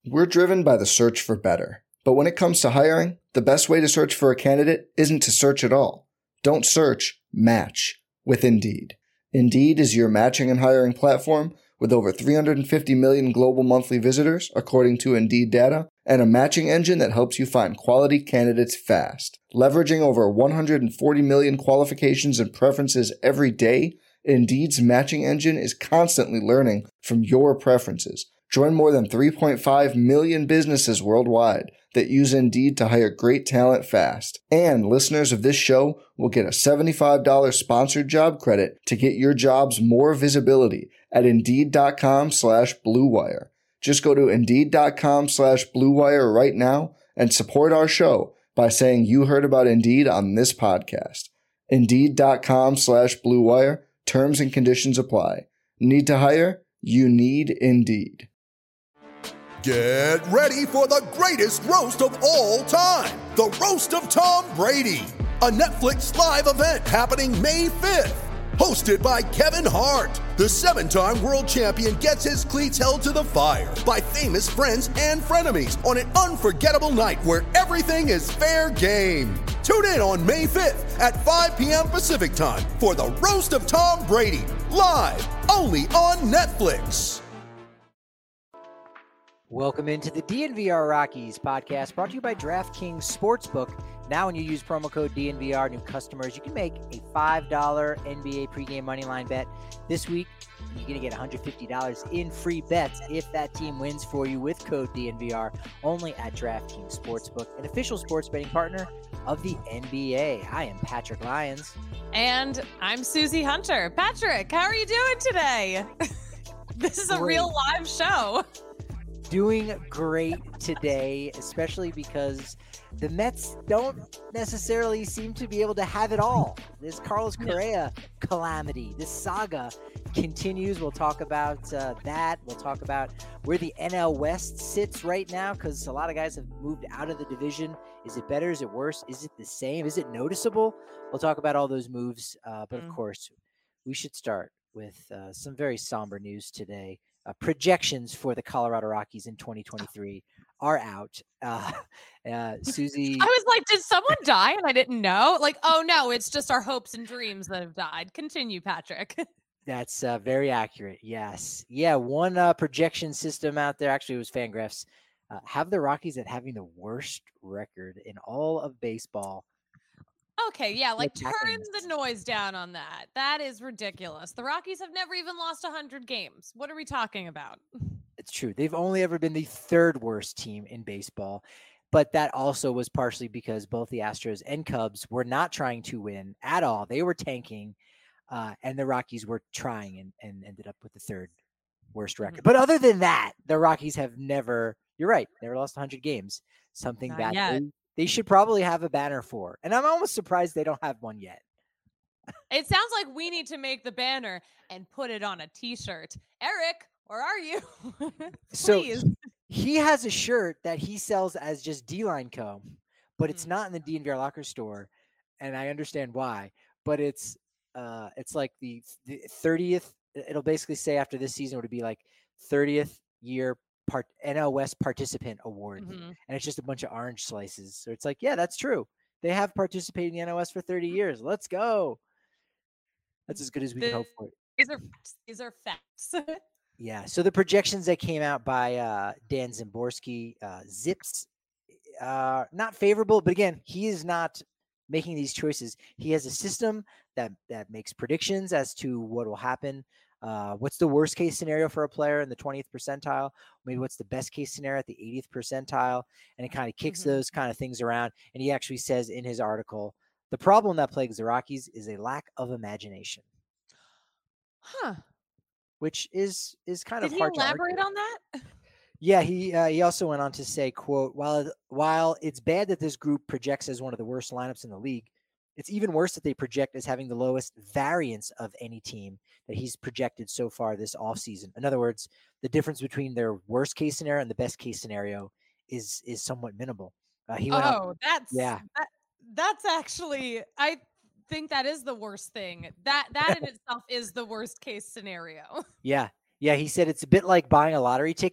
We're driven by the search for better. But when it comes to hiring, the best way to search for a candidate isn't to search at all. Don't search, match with Indeed. Indeed is your matching and hiring platform with over 350 million global monthly visitors, according to Indeed data, and a matching engine that helps you find quality candidates fast. Leveraging over 140 million qualifications and preferences every day, Indeed's matching engine is constantly learning from your preferences. Join more than 3.5 million businesses worldwide that use Indeed to hire great talent fast. And listeners of this show will get a $75 sponsored job credit to get your jobs more visibility at Indeed.com/Blue Wire. Just go to Indeed.com/Blue Wire right now and support our show by saying you heard about Indeed on this podcast. Indeed.com/Blue Wire. Terms and conditions apply. Need to hire? You need Indeed. Get ready for the greatest roast of all time, the Roast of Tom Brady, a Netflix live event happening May 5th. Hosted by Kevin Hart, the 7-time world champion gets his cleats held to the fire by famous friends and frenemies on an unforgettable night where everything is fair game. Tune in on May 5th at 5 p.m. Pacific time for the Roast of Tom Brady, live only on Netflix. Welcome into the DNVR Rockies podcast, brought to you by DraftKings Sportsbook. Now, when you use promo code DNVR, new customers, you can make a $5 NBA pregame moneyline bet. This week, you're going to get $150 in free bets if that team wins for you with code DNVR, only at DraftKings Sportsbook, an official sports betting partner of the NBA. I am Patrick Lyons. And I'm Susie Hunter. Patrick, how are you doing today? This is a real live show. Doing great today, especially because the Mets don't necessarily seem to be able to have it all. This Carlos Correa calamity, this saga continues. We'll talk about that. We'll talk about where the NL West sits right now, because a lot of guys have moved out of the division. Is it better? Is it worse? Is it the same? Is it noticeable? We'll talk about all those moves. But of course, we should start with some very somber news today. Projections for the Colorado Rockies in 2023 are out. Susie, I was like, did someone die and I didn't know? Like, oh no, it's just our hopes and dreams that have died. Continue, Patrick. That's very accurate. Yes. Yeah. One projection system out there, actually it was Fangraphs, have the Rockies at having the worst record in all of baseball. Okay, yeah, like turn the noise down on that. That is ridiculous. The Rockies have never even lost 100 games. What are we talking about? It's true. They've only ever been the third worst team in baseball, but that also was partially because both the Astros and Cubs were not trying to win at all. They were tanking, and the Rockies were trying and ended up with the third worst record. But other than that, the Rockies have never, you're right, never lost 100 games. Something Not that yet. they should probably have a banner for. And I'm almost surprised they don't have one yet. It sounds like we need to make the banner and put it on a t-shirt. Eric, where are you? Please. So he has a shirt that he sells as just D-Line Co., but it's not in the DNVR Locker store. And I understand why, but it's like the 30th. It'll basically say after this season would be like 30th year NL West participant award. And it's just a bunch of orange slices. So it's like, yeah, that's true. They have participated in the NL West for 30 years. Let's go. That's as good as we can hope for. These are facts. Yeah. So the projections that came out by Dan Szymborski, Zips, not favorable, but again, he is not making these choices. He has a system that makes predictions as to what will happen. What's the worst case scenario for a player in the 20th percentile? Maybe what's the best case scenario at the 80th percentile? And it kind of kicks those kind of things around. And he actually says in his article, the problem that plagues the Rockies is a lack of imagination. Huh. Which is kind of hard to Did he elaborate on that? Yeah, he also went on to say, quote, while it's bad that this group projects as one of the worst lineups in the league, it's even worse that they project as having the lowest variance of any team that he's projected so far this offseason. In other words, the difference between their worst case scenario and the best case scenario is somewhat minimal. That's actually, I think that is the worst thing. That in itself is the worst case scenario. Yeah. Yeah, he said it's a bit like buying a lottery ticket,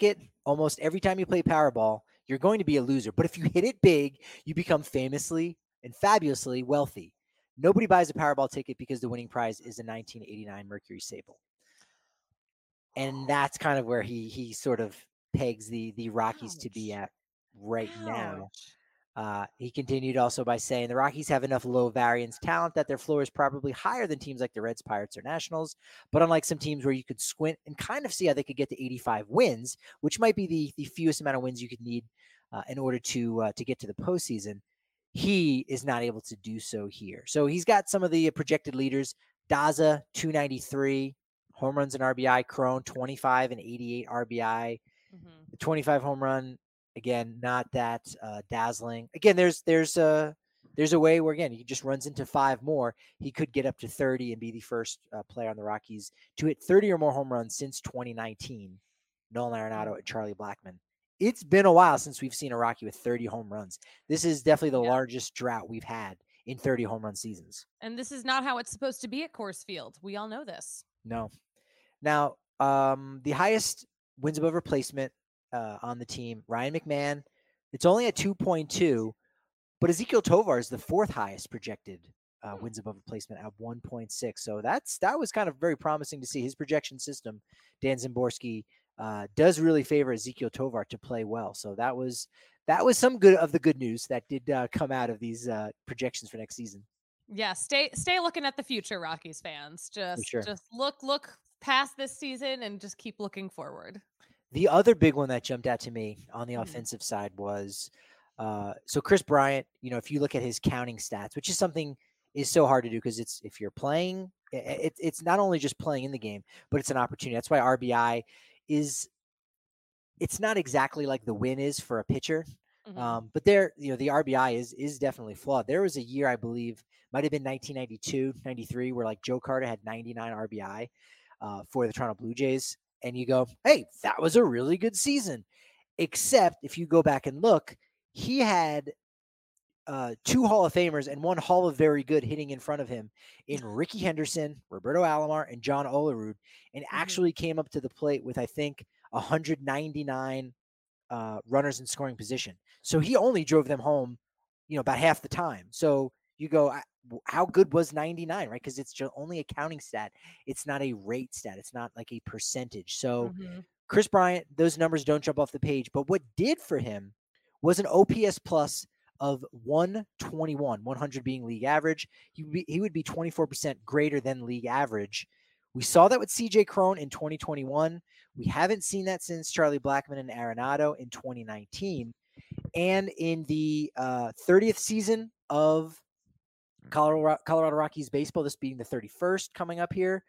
almost every time you play Powerball, you're going to be a loser. But if you hit it big, you become famously and fabulously wealthy. Nobody buys a Powerball ticket because the winning prize is a 1989 Mercury Sable. And that's kind of where he sort of pegs the Rockies to be at right now. He continued also by saying the Rockies have enough low variance talent that their floor is probably higher than teams like the Reds, Pirates, or Nationals. But unlike some teams where you could squint and kind of see how they could get to 85 wins, which might be the fewest amount of wins you could need in order to get to the postseason, he is not able to do so here. So he's got some of the projected leaders: Daza 293 home runs and RBI, Cron 25 and 88 RBI, the 25 home run. Again, not that dazzling. Again, there's a way where, again, he just runs into 5 more. He could get up to 30 and be the first player on the Rockies to hit 30 or more home runs since 2019. Nolan Arenado and Charlie Blackmon. It's been a while since we've seen a Rocky with 30 home runs. This is definitely the largest drought we've had in 30 home run seasons. And this is not how it's supposed to be at Coors Field. We all know this. No. Now, the highest wins above replacement on the team, Ryan McMahon, it's only at 2.2, but Ezequiel Tovar is the 4th highest projected wins above replacement at 1.6. So that was kind of very promising to see. His projection system, Dan Szymborski, does really favor Ezequiel Tovar to play well. So that was some good of the good news that did come out of these projections for next season. Yeah, stay looking at the future, Rockies fans. Just look past this season and just keep looking forward. The other big one that jumped out to me on the offensive side was so Kris Bryant. You know, if you look at his counting stats, which is something is so hard to do because if you're playing, it's not only just playing in the game, but it's an opportunity. That's why RBI it's not exactly like the win is for a pitcher. But the RBI is definitely flawed. There was a year, I believe, might have been 1992, 93, where like Joe Carter had 99 RBI for the Toronto Blue Jays. And you go, hey, that was a really good season. Except if you go back and look, he had 2 Hall of Famers and 1 Hall of Very Good hitting in front of him in Ricky Henderson, Roberto Alomar, and John Olerud, and actually came up to the plate with, I think, 199 runners in scoring position. So he only drove them home, about half the time. So you go, how good was 99, right? Because it's just only a counting stat. It's not a rate stat. It's not like a percentage. So Kris Bryant, those numbers don't jump off the page. But what did for him was an OPS plus of 121, 100 being league average. He would be 24% greater than league average. We saw that with CJ Cron in 2021. We haven't seen that since Charlie Blackmon and Arenado in 2019. And in the 30th season of Colorado Rockies baseball, this being the 31st coming up here,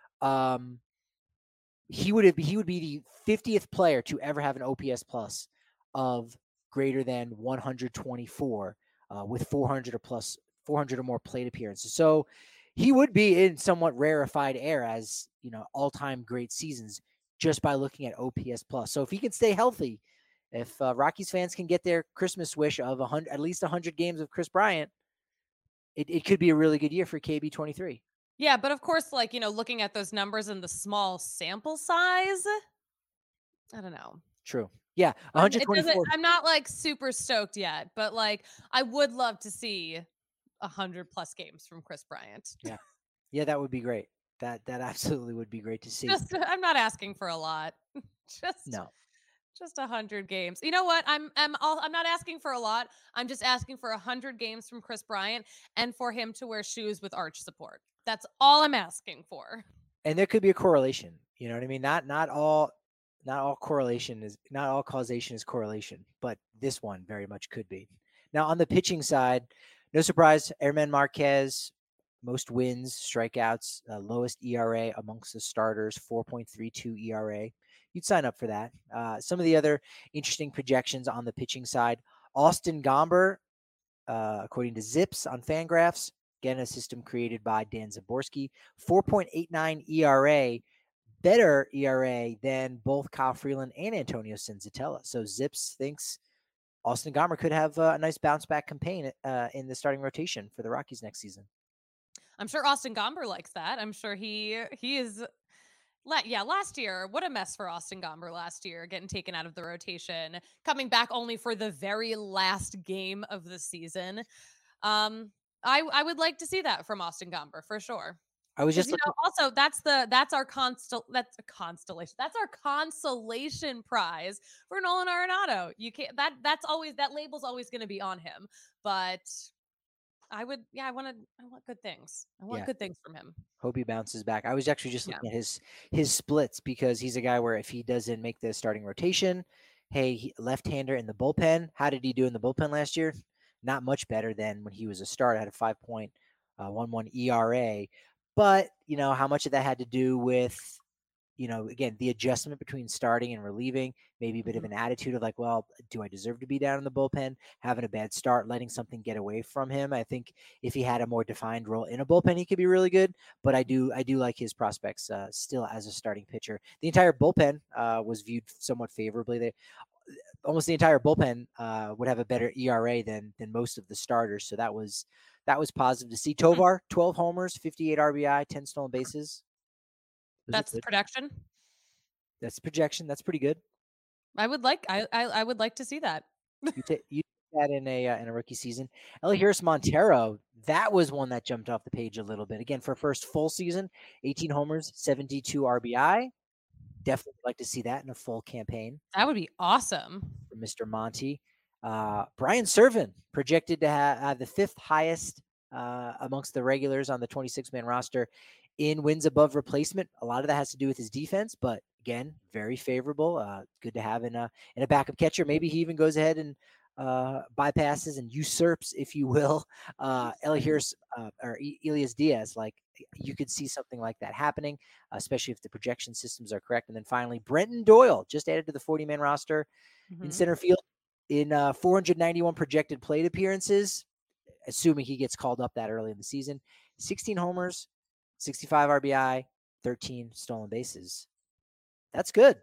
he would be the 50th player to ever have an OPS plus of greater than 124 with 400 or more plate appearances. So he would be in somewhat rarefied air as, all-time great seasons just by looking at OPS plus. So if he can stay healthy, if Rockies fans can get their Christmas wish of at least 100 games of Kris Bryant, it could be a really good year for KB23. Yeah, but of course, looking at those numbers and the small sample size, I don't know. True. Yeah, 124. I'm not super stoked yet, but I would love to see 100 plus games from Kris Bryant. Yeah, that would be great. That absolutely would be great to see. I'm not asking for a lot. Just 100 games. You know what? I'm not asking for a lot. I'm just asking for 100 games from Kris Bryant and for him to wear shoes with arch support. That's all I'm asking for. And there could be a correlation. You know what I mean? Not all causation is correlation, but this one very much could be. Now on the pitching side, no surprise, German Marquez, most wins, strikeouts, lowest ERA amongst the starters, 4.32 ERA. You'd sign up for that. Some of the other interesting projections on the pitching side, Austin Gomber, according to Zips on Fangraphs, again, a system created by Dan Szymborski, 4.89 ERA, better ERA than both Kyle Freeland and Antonio Senzatella. So Zips thinks Austin Gomber could have a nice bounce back campaign in the starting rotation for the Rockies next season. I'm sure Austin Gomber likes that. I'm sure he is Last year, what a mess for Austin Gomber last year, getting taken out of the rotation, coming back only for the very last game of the season. I would like to see that from Austin Gomber for sure. I was Because just looking. also that's our constellation. That's our consolation prize for Nolan Arenado. You can't that label's always going to be on him. But I want good things. I want Yeah. good things from him. Hope he bounces back. I was actually just Yeah. looking at his splits because he's a guy where if he doesn't make the starting rotation, left-hander in the bullpen. How did he do in the bullpen last year? Not much better than when he was a starter. Had a 5.11 ERA. But, how much of that had to do with, again, the adjustment between starting and relieving, maybe a bit of an attitude of like, well, do I deserve to be down in the bullpen? Having a bad start, letting something get away from him. I think if he had a more defined role in a bullpen, he could be really good. But I do like his prospects still as a starting pitcher. The entire bullpen was viewed somewhat favorably. Almost the entire bullpen would have a better ERA than most of the starters. So that was positive to see. Tovar, 12 homers, 58 RBI, 10 stolen bases. That's the projection. That's the projection. That's pretty good. I would like to see that. You take that in a rookie season. Elihuris Montero, that was one that jumped off the page a little bit. Again, for first full season, 18 homers, 72 RBI. Definitely like to see that in a full campaign. That would be awesome. For Mr. Monty. Brian Serven projected to have the 5th highest amongst the regulars on the 26-man roster in wins above replacement. A lot of that has to do with his defense, but again, very favorable. Good to have in a backup catcher. Maybe he even goes ahead and bypasses and usurps, if you will, Elias Diaz. Like, you could see something like that happening, especially if the projection systems are correct. And then finally, Brenton Doyle just added to the 40-man roster in center field in 491 projected plate appearances, assuming he gets called up that early in the season. 16 homers, 65 RBI, 13 stolen bases. That's good.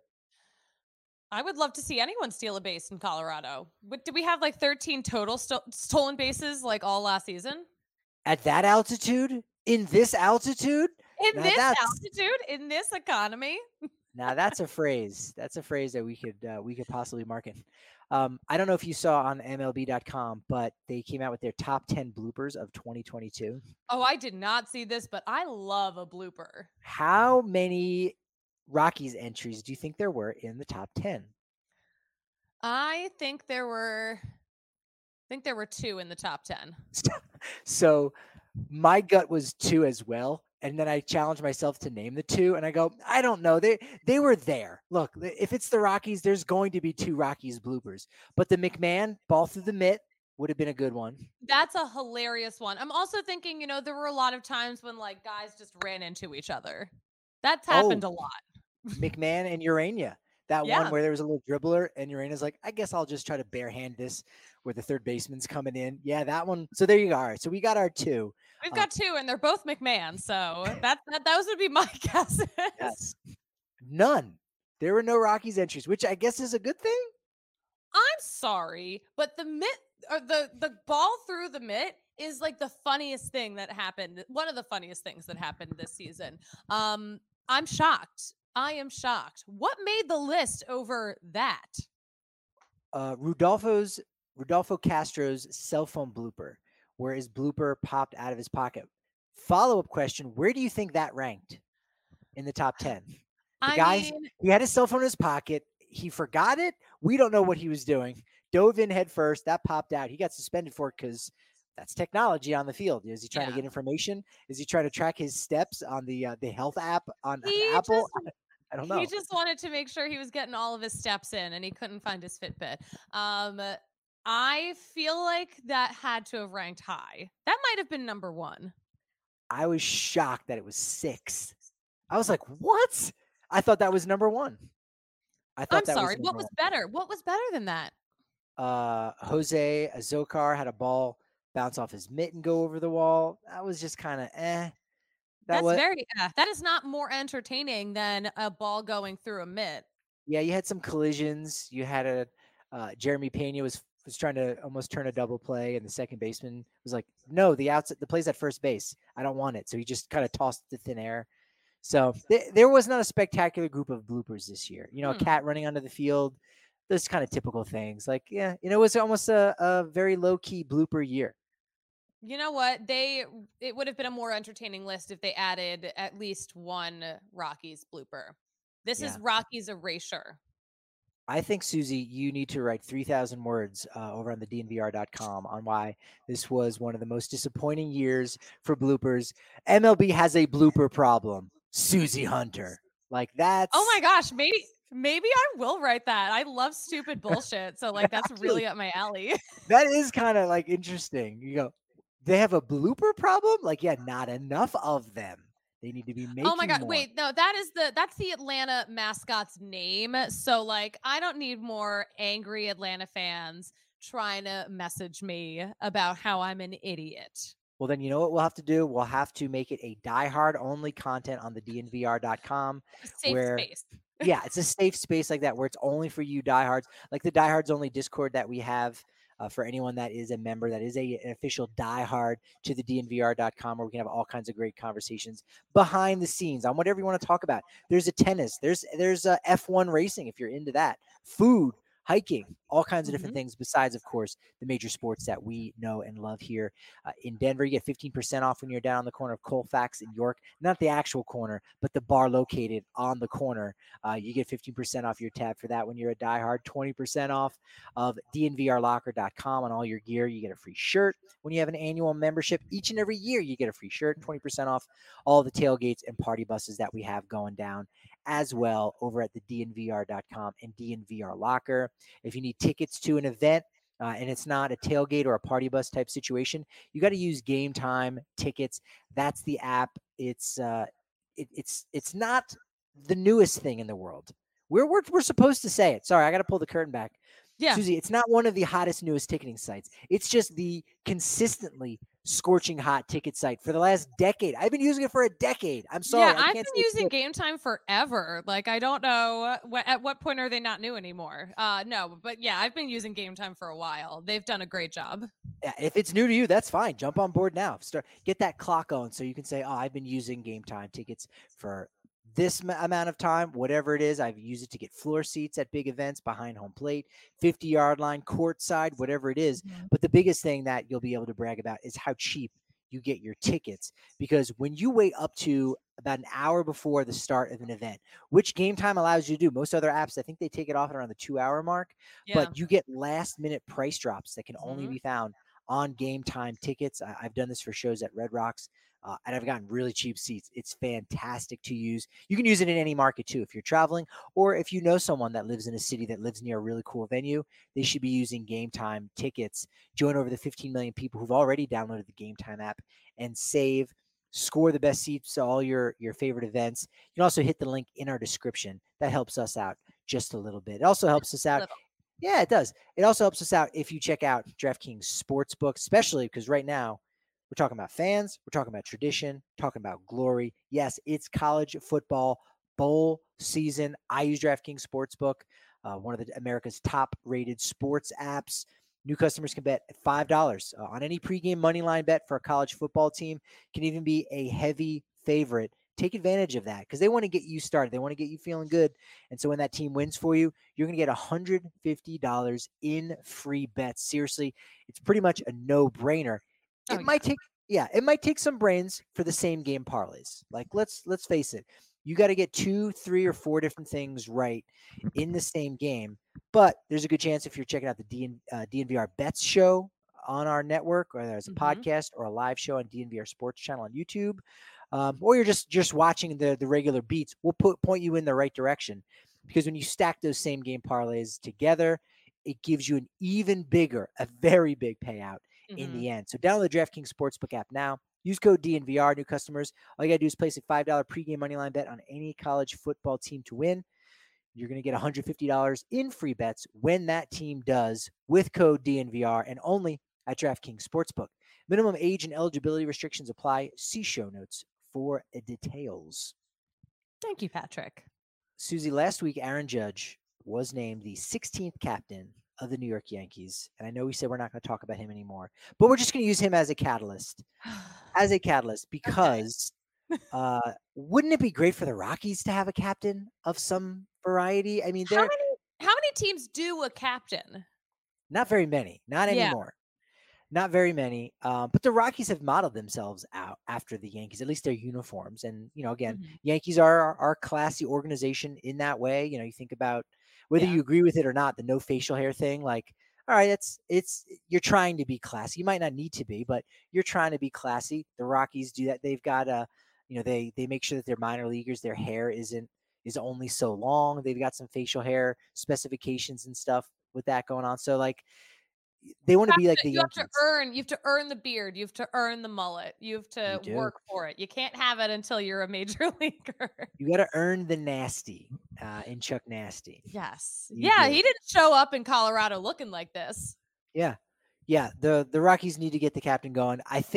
I would love to see anyone steal a base in Colorado. But did we have like 13 total stolen bases like all last season? At that altitude? In this altitude? In this economy? Now that's a phrase. That's a phrase that we could possibly market. I don't know if you saw on MLB.com, but they came out with their top 10 bloopers of 2022. Oh, I did not see this, but I love a blooper. How many Rockies entries do you think there were in the top 10? I think there were 2 in the top 10. So my gut was 2 as well. And then I challenged myself to name the 2, and I go, I don't know. They were there. Look, if it's the Rockies, there's going to be 2 Rockies bloopers. But the McMahon ball through the mitt would have been a good one. That's a hilarious one. I'm also thinking, there were a lot of times when like guys just ran into each other. That's happened a lot. McMahon and Urania. That one where there was a little dribbler and Urania's like, I guess I'll just try to barehand this where the third baseman's coming in. Yeah, that one. So there you go. All right. So we got our 2. We've got 2 and they're both McMahon. So those would be my guesses. Yes. None. There were no Rockies entries, which I guess is a good thing. I'm sorry, but the mitt or the ball through the mitt is like the funniest thing that happened. One of the funniest things that happened this season. I'm shocked. I am shocked. What made the list over that? Rudolfo Castro's cell phone blooper, where his blooper popped out of his pocket. Follow-up question, where do you think that ranked in the top 10? He had his cell phone in his pocket. He forgot it. We don't know what he was doing. Dove in head first. That popped out. He got suspended for it because that's technology on the field. Is he trying to get information? Is he trying to track his steps on the health app on Apple? I don't know. He just wanted to make sure he was getting all of his steps in, and he couldn't find his Fitbit. I feel like that had to have ranked high. That might have been number 1. I was shocked that it was 6. I was like, what? I thought that was number 1. I'm sorry. What was better? What was better than that? Jose Azocar had a ball bounce off his mitt and go over the wall. That was just kind of That is not more entertaining than a ball going through a mitt. Yeah, you had some collisions. You had Jeremy Pena was trying to almost turn a double play, and the second baseman was like, "No, the play's at first base. I don't want it." So he just kind of tossed it to thin air. So there was not a spectacular group of bloopers this year. A Hmm. cat running onto the field, those kind of typical things. Like, yeah, it was almost a very low key blooper year. You know what? It would have been a more entertaining list if they added at least one Rockies blooper. This is Yeah. Rockies erasure. I think, Susie, you need to write 3,000 words over on the DNVR.com on why this was one of the most disappointing years for bloopers. MLB has a blooper problem. Susie Hunter. Like, that's... Oh my gosh, maybe I will write that. I love stupid bullshit. So like that's really up my alley. That is kind of like interesting. You go, they have a blooper problem? Like, yeah, not enough of them. They need to be making Oh my god, more. wait, no, that's the Atlanta mascot's name. So like I don't need more angry Atlanta fans trying to message me about how I'm an idiot. Well, then you know what we'll have to do? We'll have to make it a diehard only content on the DNVR.com. Safe space. Yeah, it's a safe space like that where it's only for you diehards, like the diehards only Discord that we have for anyone that is a member, that is an official diehard to the DNVR.com, where we can have all kinds of great conversations behind the scenes on whatever you want to talk about. There's a tennis, there's F1 racing if you're into that, food, hiking, all kinds of different things besides, of course, the major sports that we know and love here in Denver. You get 15% off when you're down on the corner of Colfax and York, not the actual corner, but the bar located on the corner. You get 15% off your tab for that when you're a diehard, 20% off of DNVRlocker.com on all your gear. You get a free shirt when you have an annual membership. Each and every year, you get a free shirt, 20% off all the tailgates and party buses that we have going down as well over at the DNVR.com and DNVR Locker. If you need tickets to an event and it's not a tailgate or a party bus type situation, you got to use Game Time Tickets. That's the app. It's not the newest thing in the world. We're supposed to say it. Sorry, I got to pull the curtain back. Yeah. Susie, it's not one of the hottest, newest ticketing sites. It's just the consistently scorching hot ticket site for the last decade. I've been using it for a decade. I'm sorry. Yeah, I've been using Game Time forever. Like, I don't know at what point are they not new anymore? No, but yeah, I've been using Game Time for a while. They've done a great job. Yeah, if it's new to you, that's fine. Jump on board now. Get that clock on so you can say, oh, I've been using Game Time tickets for this amount of time, whatever it is. I've used it to get floor seats at big events, behind home plate, 50-yard line, courtside, whatever it is. But the biggest thing that you'll be able to brag about is how cheap you get your tickets, because when you wait up to about an hour before the start of an event, which Game Time allows you to do, most other apps, I think they take it off at around the 2-hour mark, but you get last minute price drops that can only be found on Game Time tickets. I've done this for shows at Red Rocks. And I've gotten really cheap seats. It's fantastic to use. You can use it in any market too. If you're traveling, or if you know someone that lives in a city that lives near a really cool venue, they should be using Game Time tickets. Join over the 15 million people who've already downloaded the Game Time app and score the best seats to all your favorite events. You can also hit the link in our description. That helps us out just a little bit. It also helps us out. Yeah, it does. It also helps us out if you check out DraftKings Sportsbook, especially because right now, we're talking about fans. We're talking about tradition, talking about glory. Yes, it's college football bowl season. I use DraftKings Sportsbook, one of America's top-rated sports apps. New customers can bet $5 on any pregame moneyline bet for a college football team. Can even be a heavy favorite. Take advantage of that because they want to get you started. They want to get you feeling good. And so when that team wins for you, you're going to get $150 in free bets. Seriously, it's pretty much a no-brainer. It might take some brains for the same game parlays. Like let's face it. You got to get 2, 3, or 4 different things right in the same game. But there's a good chance if you're checking out the DNVR Bets show on our network, or there's a podcast or a live show on DNVR Sports channel on YouTube, or you're just watching the regular beats, we'll point you in the right direction. Because when you stack those same game parlays together, it gives you an even bigger, a very big payout in the end. So download the DraftKings Sportsbook app now. Use code DNVR, new customers. All you got to do is place a $5 pregame moneyline bet on any college football team to win. You're going to get $150 in free bets when that team does with code DNVR, and only at DraftKings Sportsbook. Minimum age and eligibility restrictions apply. See show notes for details. Thank you, Patrick. Susie, last week, Aaron Judge was named the 16th captain of the New York Yankees. And I know we said we're not going to talk about him anymore, but we're just going to use him as a catalyst. Because Wouldn't it be great for the Rockies to have a captain of some variety? I mean, How they're many teams do a captain? not very many, not Yeah. anymore. Not very many, but the Rockies have modeled themselves out after the Yankees, at least their uniforms. And, again, Mhm. Yankees are a classy organization in that way. You think about whether Yeah. you agree with it or not, the no facial hair thing, like, all right, you're trying to be classy. You might not need to be, but you're trying to be classy. The Rockies do that. They've got they make sure that their minor leaguers, their hair is only so long. They've got some facial hair specifications and stuff with that going on. So like, they want to be like the You have Yankees. you have to earn the beard. You have to earn the mullet. You have to You do. work for it. You can't have it until you're a major leaguer. You got to earn the nasty in Chuck Nasty. Yes. You Yeah, do. he didn't show up in Colorado looking like this. Yeah. Yeah. The Rockies need to get the captain going.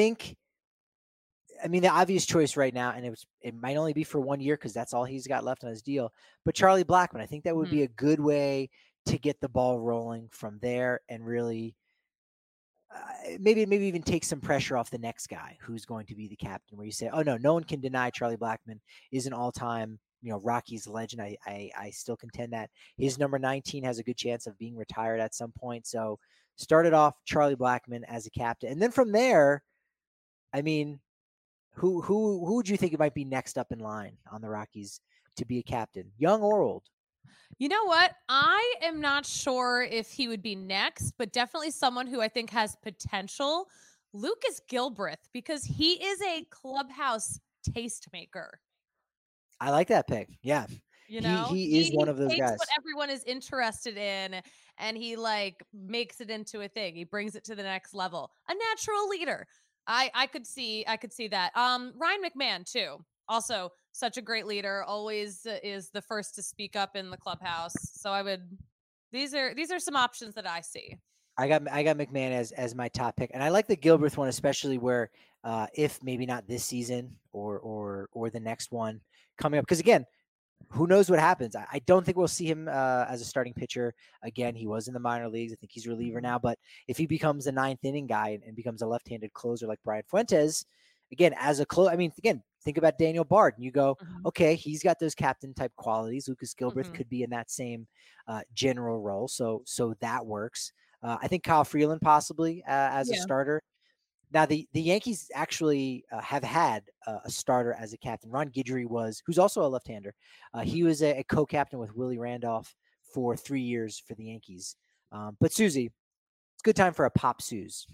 The obvious choice right now, and it might only be for 1 year because that's all he's got left on his deal. But Charlie Blackmon, I think that would be a good way to get the ball rolling from there and really maybe even take some pressure off the next guy who's going to be the captain, where you say, oh no one can deny Charlie Blackmon is an all-time Rockies legend. I still contend that his number 19 has a good chance of being retired at some point. So started off Charlie Blackmon as a captain, and then from there, I mean, who would you think it might be next up in line on the Rockies to be a captain, young or old? You know what? I am not sure if he would be next, but definitely someone who I think has potential. Lucas Gilbreth, because he is a clubhouse tastemaker. I like that pick. Yeah. He is one of those takes guys. what everyone is interested in and he like makes it into a thing. He brings it to the next level. A natural leader. I could see that. Ryan McMahon too. Also such a great leader, always is the first to speak up in the clubhouse. So these are some options that I see. I got McMahon as my top pick, and I like the Gilbreth one especially where if maybe not this season or the next one coming up, because again, who knows what happens? I don't think we'll see him as a starting pitcher again. He was in the minor leagues. I think he's a reliever now, but if he becomes a ninth inning guy and becomes a left-handed closer like Brian Fuentes, again as a again, think about Daniel Bard, and you go, okay, he's got those captain type qualities. Lucas Gilbreth could be in that same general role, so that works. I think Kyle Freeland possibly as a starter. Now, the Yankees actually have had a starter as a captain. Ron Guidry who's also a left-hander. He was a co-captain with Willie Randolph for 3 years for the Yankees. But Susie, it's a good time for a pop Suze.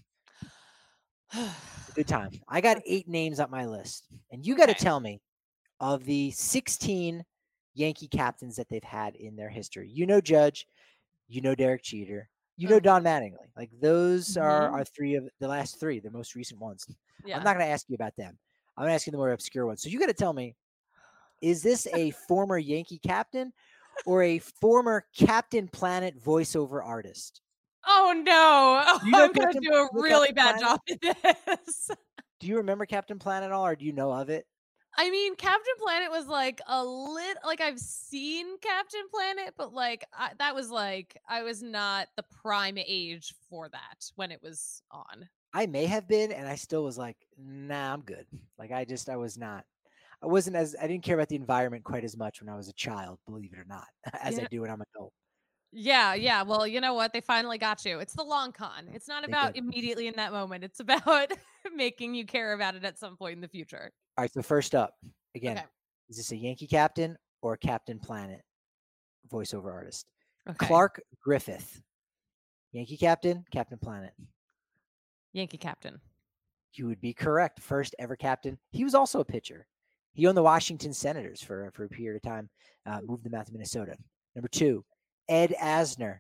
Good time. I got 8 names on my list, and you got to tell me of the 16 Yankee captains that they've had in their history. Judge, Derek Jeter, Don Mattingly. Like those are 3 of the last 3, the most recent ones. Yeah. I'm not going to ask you about them. I'm going to ask you the more obscure ones. So you got to tell me, is this a former Yankee captain or a former Captain Planet voiceover artist? Oh no! I'm going to do a really bad job at this. Do you remember Captain Planet at all, or do you know of it? I mean, Captain Planet was like I've seen Captain Planet, but like that was like I was not the prime age for that when it was on. I may have been, and I still was like, nah, I'm good. Like I was not. I didn't care about the environment quite as much when I was a child, believe it or not, as I do when I'm an adult. Yeah. Well, you know what? They finally got you. It's the long con. It's not about immediately in that moment. It's about making you care about it at some point in the future. All right, so first up, again, is this a Yankee captain or a Captain Planet voiceover artist? Okay. Clark Griffith. Yankee captain, Captain Planet. Yankee captain. You would be correct. First ever captain. He was also a pitcher. He owned the Washington Senators for a period of time, moved them out to Minnesota. Number 2, Ed Asner.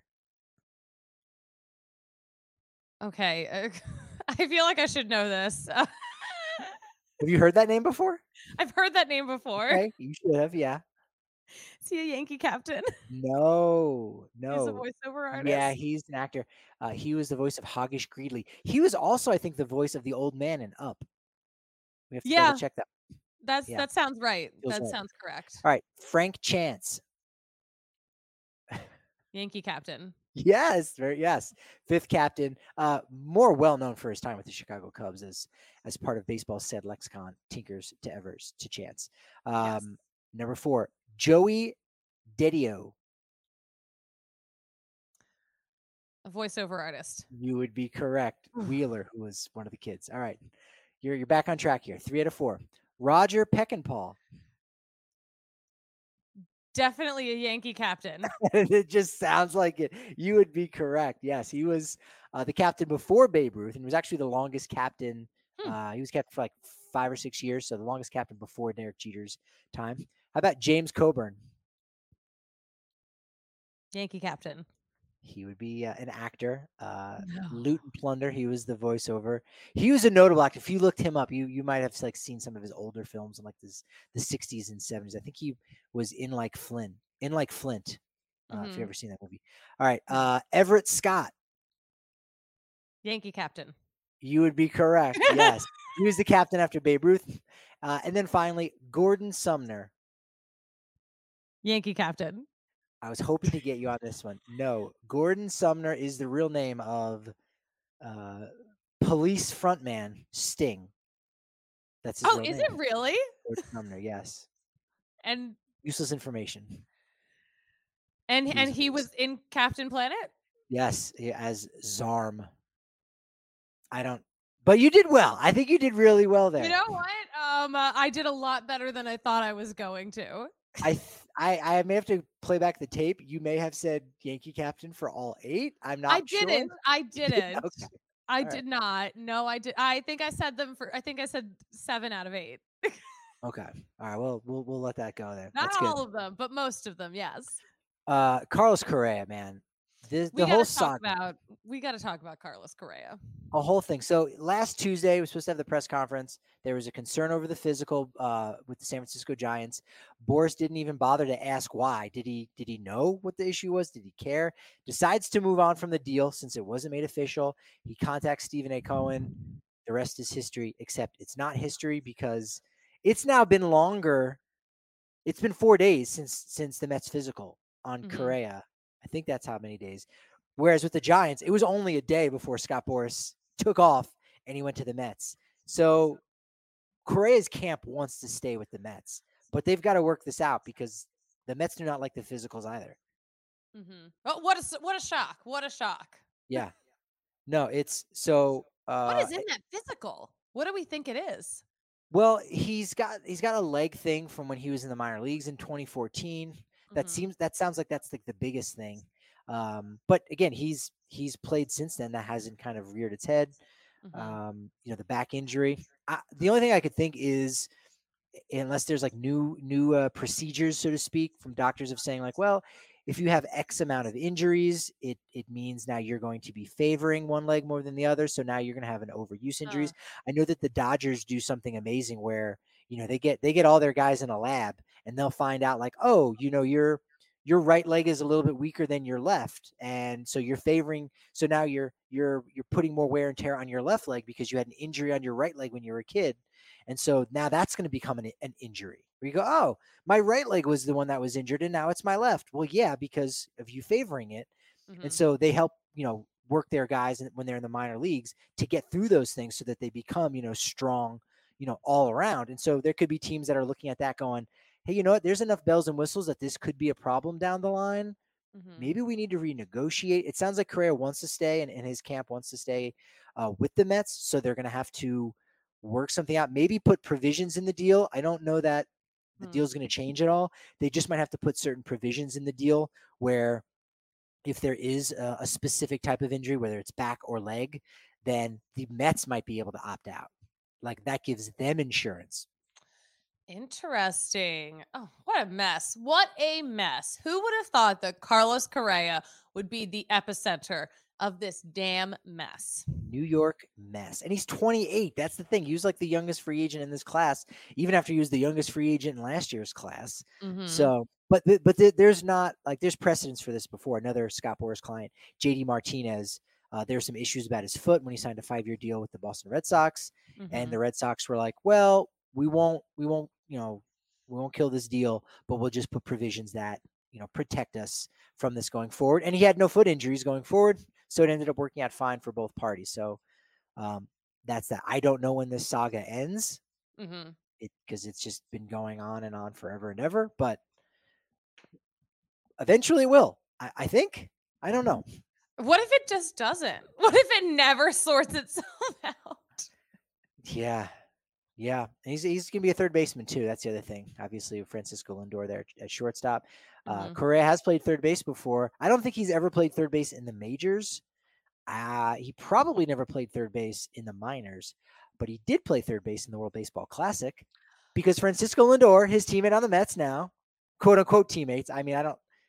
Okay. I feel like I should know this. Have you heard that name before? I've heard that name before. Okay, you should have, yeah. Is he a Yankee captain? No. He's a voiceover artist? Yeah, he's an actor. He was the voice of Hoggish Greeley. He was also, I think, the voice of the old man in Up. We have to double check that. That sounds right. That sounds correct. All right, Frank Chance. Yankee captain. Yes, yes. Fifth captain, more well known for his time with the Chicago Cubs as part of baseball's said lexicon, tinkers to Evers to Chance. Yes. Number 4, Joey Didio. A voiceover artist. You would be correct. Wheeler, who was one of the kids. All right, you're back on track here. 3 out of 4. Roger Peckinpah. Definitely a Yankee captain. It just sounds like it. You would be correct. Yes, he was the captain before Babe Ruth, and was actually the longest captain. He was captain for like 5 or 6 years, so the longest captain before Derek Jeter's time. How about James Coburn? Yankee captain. He would be an actor. No. Loot and Plunder. He was the voiceover. He was a notable actor. If you looked him up, you might have like seen some of his older films in like the 60s and 70s. I think he was in like Flint. If you've ever seen that movie. All right. Everett Scott. Yankee captain. You would be correct. Yes. He was the captain after Babe Ruth. And then finally, Gordon Sumner. Yankee captain. I was hoping to get you on this one. No, Gordon Sumner is the real name of Police frontman Sting. That's his real is name. it really? Gordon Sumner, yes. And useless information. And he was in Captain Planet? Yes, as Zarm. But you did well. I think you did really well there. You know what? I did a lot better than I thought I was going to. I may have to play back the tape. You may have said Yankee captain for all 8. I'm not sure. I didn't. Okay. I did not. No, I did. I think I said 7 out of 8. Okay. All right. Well, we'll let that go there. Not That's all good. of them, but most of them, yes. Carlos Correa, man. The whole saga. We got to talk about Carlos Correa. A whole thing. So last Tuesday, we were supposed to have the press conference. There was a concern over the physical with the San Francisco Giants. Boras didn't even bother to ask why. Did he know what the issue was? Did he care? Decides to move on from the deal since it wasn't made official. He contacts Stephen A. Cohen. The rest is history, except it's not history because it's now been longer. It's been 4 days since the Mets physical on Correa. I think that's how many days. Whereas with the Giants, it was only a day before Scott Boras took off and he went to the Mets. So Correa's camp wants to stay with the Mets, but they've got to work this out because the Mets do not like the physicals either. Oh, what a shock. What a shock. Yeah. No, it's so. What is in that physical? What do we think it is? Well, he's got a leg thing from when he was in the minor leagues in 2014. That sounds like that's like the biggest thing. But again, he's played since then. That hasn't kind of reared its head. The back injury. The only thing I could think is, unless there's like new procedures, so to speak, from doctors of saying like, well, if you have X amount of injuries, it means now you're going to be favoring one leg more than the other. So now you're going to have an overuse injuries. I know that the Dodgers do something amazing where, they get all their guys in a lab and they'll find out like, oh, your right leg is a little bit weaker than your left. And so you're favoring. So now you're putting more wear and tear on your left leg because you had an injury on your right leg when you were a kid. And so now that's going to become an injury where you go, oh, my right leg was the one that was injured and now it's my left. Well, yeah, because of you favoring it. And so they help, work their guys when they're in the minor leagues to get through those things so that they become, strong, all around. And so there could be teams that are looking at that going, hey, you know what? There's enough bells and whistles that this could be a problem down the line. Maybe we need to renegotiate. It sounds like Correa wants to stay and his camp wants to stay with the Mets. So they're going to have to work something out, maybe put provisions in the deal. I don't know that the deal's going to change at all. They just might have to put certain provisions in the deal where if there is a specific type of injury, whether it's back or leg, then the Mets might be able to opt out. Like that gives them insurance. Interesting. Oh, what a mess. What a mess. Who would have thought that Carlos Correa would be the epicenter of this damn mess? New York mess. And he's 28. That's the thing. He was like the youngest free agent in this class, even after he was the youngest free agent in last year's class. So, but there's not like there's precedence for this before. Another Scott Boras client, JD Martinez. There were some issues about his foot when he signed a 5-year deal with the Boston Red Sox, and the Red Sox were like, "Well, we won't kill this deal, but we'll just put provisions that protect us from this going forward. And he had no foot injuries going forward, so it ended up working out fine for both parties. So that's that. I don't know when this saga ends, because it's just been going on and on forever and ever. But eventually, it will. I think. I don't know. What if it just doesn't? What if it never sorts itself out? Yeah. And he's going to be a third baseman too. That's the other thing. Obviously, Francisco Lindor there at shortstop. Correa has played third base before. I don't think he's ever played third base in the majors. He probably never played third base in the minors, but he did play third base in the World Baseball Classic, because Francisco Lindor, his teammate on the Mets now, quote unquote teammates. I mean,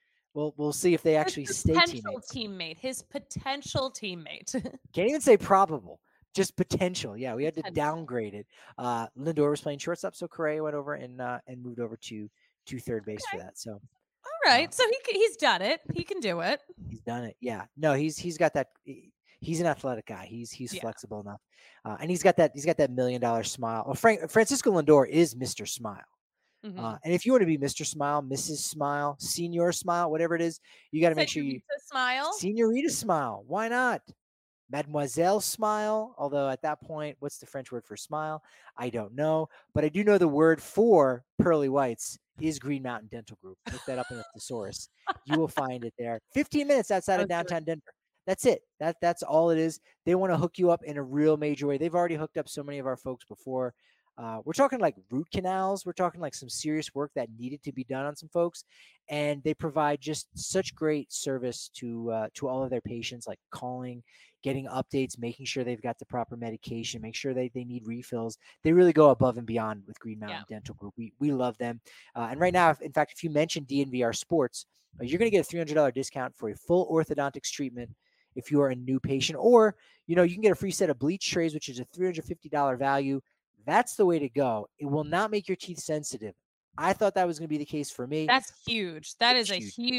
we'll see if they actually stay teammates. His potential teammate. Can't even say probable. Just potential. Yeah, we had to downgrade it. Lindor was playing shortstop, so Correa went over and moved over to third base for that. So, all right. So he's done it. He can do it. He's done it. Yeah. No, he's got that. He's an athletic guy. He's flexible enough, and he's got that $1 million smile. Well, Francisco Lindor is Mr. Smile. And if you want to be Mr. Smile, Mrs. Smile, Senior Smile, whatever it is, you got to make sure you smile. Senorita Smile. Why not? Mademoiselle Smile, although at that point, what's the French word for smile? I don't know. But I do know the word for pearly whites is Green Mountain Dental Group. Look that up in the thesaurus. You will find it there. 15 minutes outside of downtown Denver. That's it. That's all it is. They want to hook you up in a real major way. They've already hooked up so many of our folks before. We're talking like root canals. We're talking like some serious work that needed to be done on some folks. And they provide just such great service to all of their patients, like calling, getting updates, making sure they've got the proper medication, make sure they need refills. They really go above and beyond with Green Mountain Dental Group. We love them. And right now, in fact, if you mention DNVR Sports, you're going to get a $300 discount for a full orthodontics treatment if you are a new patient. Or, you can get a free set of bleach trays, which is a $350 value. That's the way to go. It will not make your teeth sensitive. I thought that was going to be the case for me. That's huge. That is a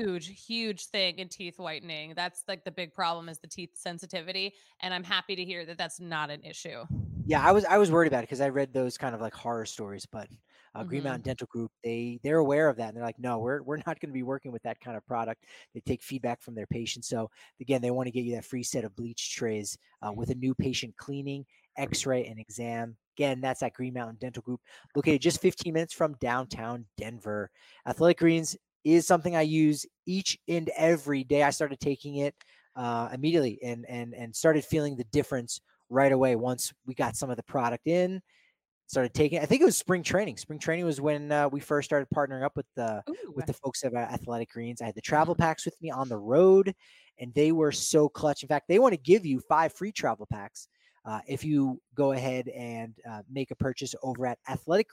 huge thing in teeth whitening. That's like the big problem, is the teeth sensitivity. And I'm happy to hear that that's not an issue. Yeah, I was worried about it because I read those kind of like horror stories, but Green Mountain Dental Group, they're aware of that. And they're like, no, we're not going to be working with that kind of product. They take feedback from their patients. So again, they want to get you that free set of bleach trays with a new patient cleaning, x-ray, and exam. Again, that's at Green Mountain Dental Group, located just 15 minutes from downtown Denver. Athletic Greens is something I use each and every day. I started taking it immediately and started feeling the difference right away once we got some of the product in. Started taking, I think it was spring training. Spring training was when we first started partnering up with the folks at Athletic Greens. I had the travel packs with me on the road, and they were so clutch. In fact, they want to give you 5 free travel packs if you go ahead and make a purchase over at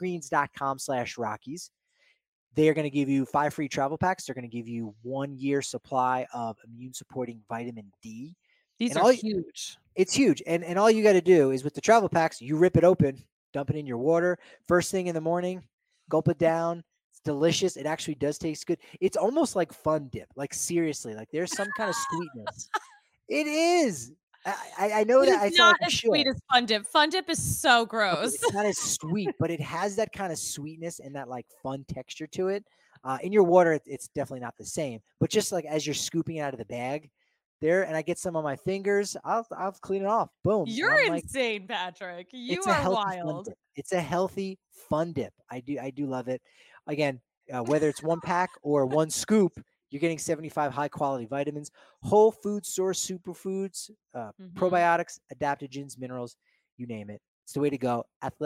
athleticgreens.com/Rockies. They are going to give you 5 free travel packs. They're going to give you 1 year supply of immune supporting vitamin D. These are huge. It's huge. And all you got to do is with the travel packs, you rip it open, dump it in your water. First thing in the morning, gulp it down. It's delicious. It actually does taste good. It's almost like Fun Dip. Like seriously, like there's some kind of sweetness. It is. I know that it's not as sweet as Fun Dip. Fun Dip is so gross. It's not as sweet, but it has that kind of sweetness and that like fun texture to it. In your water, it's definitely not the same. But just like as you're scooping it out of the bag, there, and I get some on my fingers, I'll clean it off. Boom. You're insane, Patrick. You are wild. It's a healthy Fun Dip. I do love it. Again, whether it's 1 pack or 1 scoop, you're getting 75 high-quality vitamins, whole food source superfoods, probiotics, adaptogens, minerals, you name it. It's the way to go.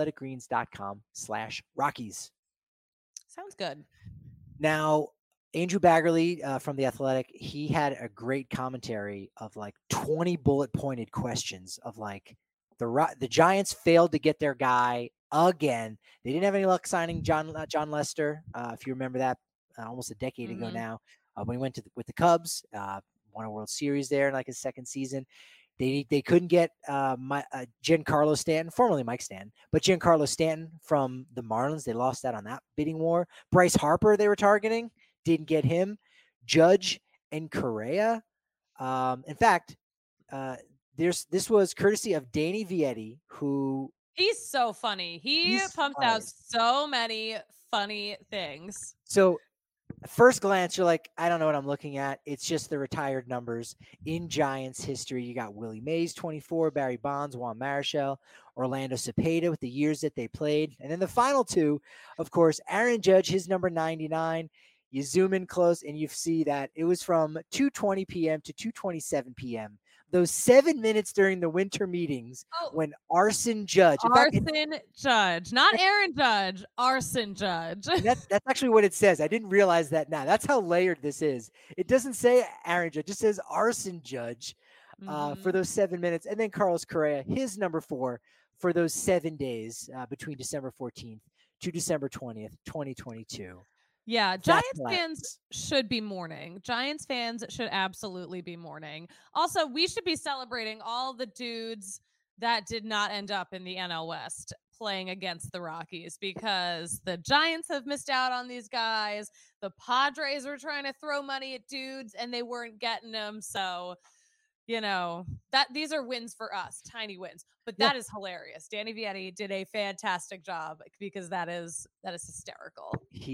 athleticgreens.com/Rockies. Sounds good. Now, Andrew Baggerly from The Athletic, he had a great commentary of like 20 bullet-pointed questions of like the Giants failed to get their guy again. They didn't have any luck signing John Lester, if you remember that, almost a decade ago now. When he went with the Cubs, won a World Series there in like his second season. They couldn't get Giancarlo Stanton, formerly Mike Stanton, but Giancarlo Stanton from the Marlins. They lost that on that bidding war. Bryce Harper they were targeting, didn't get him. Judge and Correa. In fact, this was courtesy of Danny Vietti, who he's so funny. He pumps out so many funny things. So first glance, you're like, I don't know what I'm looking at. It's just the retired numbers in Giants history. You got Willie Mays, 24, Barry Bonds, Juan Marichal, Orlando Cepeda with the years that they played. And then the final two, of course, Aaron Judge, his number 99. You zoom in close and you see that it was from 2:20 p.m. to 2:27 p.m. Those 7 minutes during the winter meetings when Arson Judge. Arson Judge, not Aaron Judge, Arson Judge. That's actually what it says. I didn't realize that now. That's how layered this is. It doesn't say Aaron Judge. It just says Arson Judge for those 7 minutes. And then Carlos Correa, his number 4 for those 7 days between December 14th to December 20th, 2022. Yeah, Giants fans should be mourning. Giants fans should absolutely be mourning. Also, we should be celebrating all the dudes that did not end up in the NL West playing against the Rockies, because the Giants have missed out on these guys. The Padres were trying to throw money at dudes and they weren't getting them. So, you know, that these are wins for us, tiny wins. But that is hilarious. Danny Vietti did a fantastic job, because that is hysterical.